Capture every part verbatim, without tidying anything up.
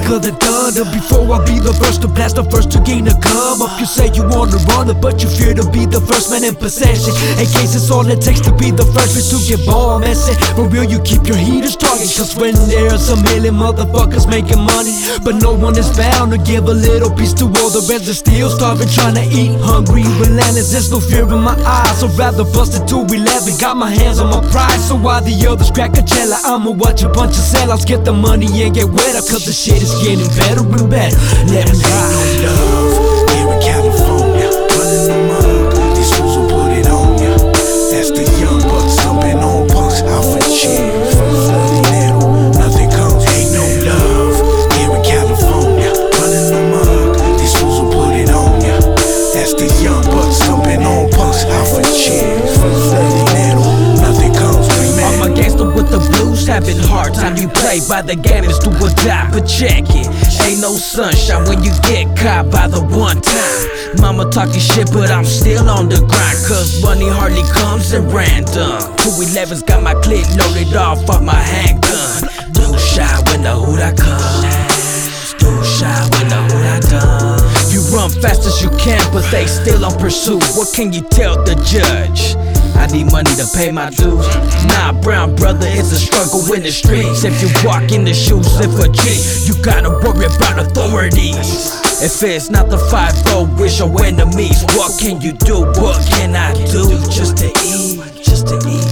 of the thunder. Before I be the first to blast, the first to gain a come up. You say you wanna run it, but you fear to be the first man in possession. In case it's all it takes to be the first bitch to get bomb and say, for real, you keep your heaters target. Cause when there's a million motherfuckers making money, but no one is bound to give a little piece to all the rest. They're still starving, trying to eat, hungry, relentless. There's no fear in my eyes, I'd rather bust it to eleven. Got my hands on my pride, so while the others crack a cello, I'ma watch a bunch of sellouts get the money and get wetter. Cause the shit is getting better and better. Let them ride. Love here in California, running the mug. These fools will put it on ya. That's the young bucks thumping on punks out for cheer. From the dinero, nothing comes. Ain't no love here in California, running the mug. These fools will put it on ya. That's the young bucks thumping on punks out for cheer. From the dinero, nothing comes. I'm a gangster with the blues, having hard time. You play by the game, it's do or die, but check it. Ain't no sunshine when you get caught by the one time. Mama talking shit, but I'm still on the grind. Cause money hardly comes at random. two eleven's got my clip loaded off of my handgun. Too shy when the hood I comes. Too shy when the hood I done. You run fast as you can, but they still on pursuit. What can you tell the judge? I need money to pay my dues. Nah, brown brother, it's a struggle in the streets. If you walk in the shoes of a G, you gotta worry about authorities. If it's not the five oh, it's your enemies. What can you do? What can I do? Just to eat, just to eat.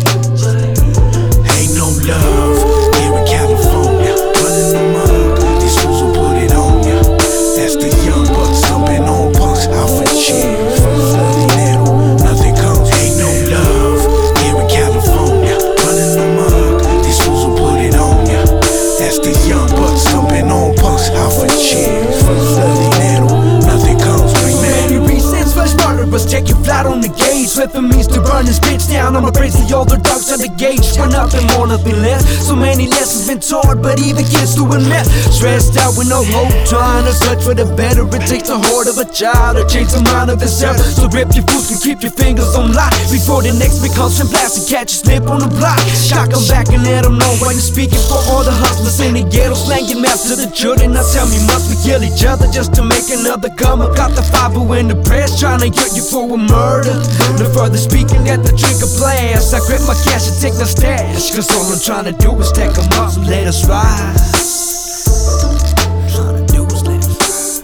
Ain't no love here in California, running the mug. These fools will put it on ya. That's the young bucks thumping on punks out for cheer. From the dinero, nothing comes. Ain't no love here in California, running the mug. These fools will put it on ya. That's the young bucks thumping on punks out for cheer. From the dinero, nothing comes. Many reasons fresh murderers take you flat on the gauge. If it means to burn this bitch down, I'ma raise the older dogs on the gauge. For nothing more, nothing less. So many lessons been taught, but even kids doing meth. Stressed out with no hope, trying to search for the better. It takes the heart of a child to change the mind of itself. So grip your boots and keep your fingers on lock before the next big constant blast and catch you slip on the block. Shock them back and let them know why you're speaking for all the hustlers in the ghetto. Slanging maps to the children. Now tell me, must we kill each other just to make another come up? Got the five in the press trying to get you for a murder. No further speaking, let the trigger blast. I grip my cash and take the stash. Cause all I'm trying to do is stack them up and let us rise. Trying to do is let us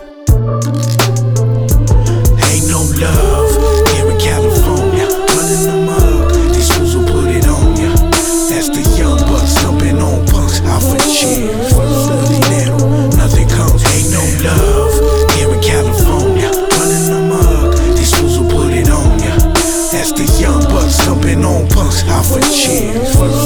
ride. Ain't no love here in California, running the mug. These fools will put it on ya. That's the young bucks thumping on punks out for cheer. From the dinero, nothing comes. Ain't no love here in California, running the mug. These fools will put it on ya. That's the young bucks thumping on punks out for cheer.